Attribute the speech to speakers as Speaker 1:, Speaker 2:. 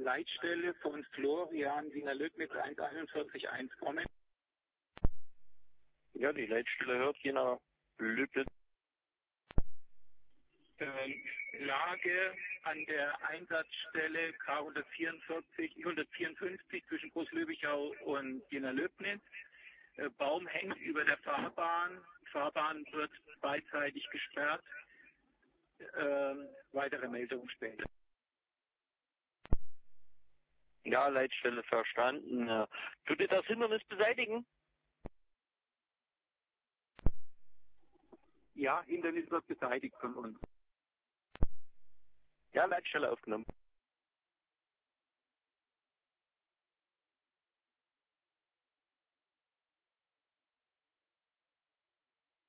Speaker 1: Leitstelle von Florian Wiener Löbnitz 141.1 kommen.
Speaker 2: Ja, die Leitstelle hört Wiener Löbnitz.
Speaker 1: Lage an der Einsatzstelle K154 zwischen Großlöbichau und Wiener Löbnitz. Baum hängt über der Fahrbahn. Fahrbahn wird beidseitig gesperrt. Weitere Meldungen später.
Speaker 2: Ja, Leitstelle verstanden. Tut ihr das Hindernis beseitigen?
Speaker 1: Ja, Hindernis wird beseitigt von uns.
Speaker 2: Ja, Leitstelle aufgenommen.